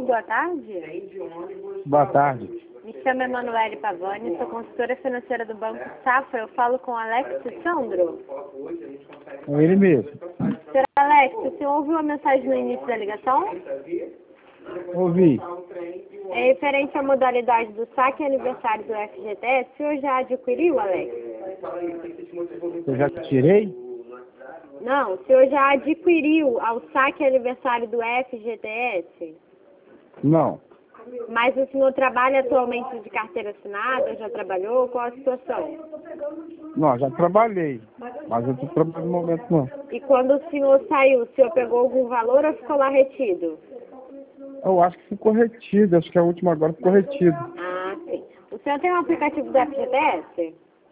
boa tarde. Boa tarde. Me chamo Emanuele Pavani, sou consultora financeira do Banco Safra. Eu falo com Alex Sandro. É ele mesmo. Senhor Alex, o senhor ouviu a mensagem no início da ligação? Ouvi. É referente à modalidade do saque aniversário do FGTS. O senhor já adquiriu, Alex? Eu já tirei? Não, o senhor já adquiriu ao saque aniversário do FGTS? Não. Mas o senhor trabalha atualmente de carteira assinada? Já trabalhou? Qual a situação? Não, já trabalhei. Mas eu estou trabalhando no momento não. E quando o senhor saiu, o senhor pegou algum valor ou ficou lá retido? Eu acho que ficou retido. Acho que a última agora ficou retido. Ah, sim. O senhor tem um aplicativo do FGTS?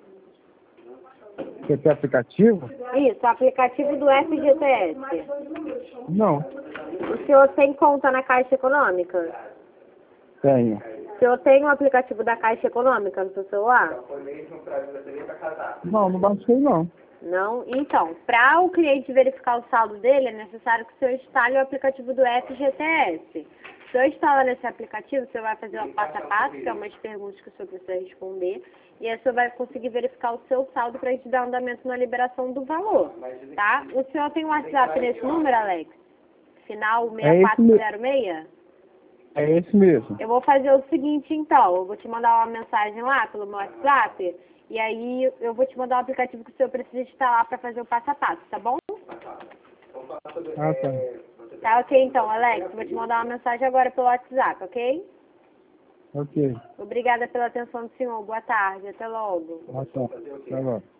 Você tem aplicativo? Isso, o aplicativo do FGTS. Não. O senhor tem conta na Caixa Econômica? Tenho. O senhor tem um aplicativo da Caixa Econômica no seu celular? Não, não baixei não. Não? Então, para o cliente verificar o saldo dele, é necessário que o senhor instale o aplicativo do FGTS. Se o senhor instalar nesse aplicativo, o senhor vai fazer o passo a passo, que é umas perguntas que o senhor precisa responder, e aí o senhor vai conseguir verificar o seu saldo para a gente dar andamento na liberação do valor, tá? O senhor tem um WhatsApp nesse número, Alex? Final É esse 6406? É esse mesmo. Eu vou fazer o seguinte, então. Eu vou te mandar uma mensagem lá pelo meu WhatsApp. E aí eu vou te mandar o aplicativo que o senhor precisa instalar para fazer o passo a passo, tá bom? Ah, tá. Tá ok, então, Alex. Vou te mandar uma mensagem agora pelo WhatsApp, ok? Ok. Obrigada pela atenção do senhor. Boa tarde. Até logo. Ah, tá. Tá bom.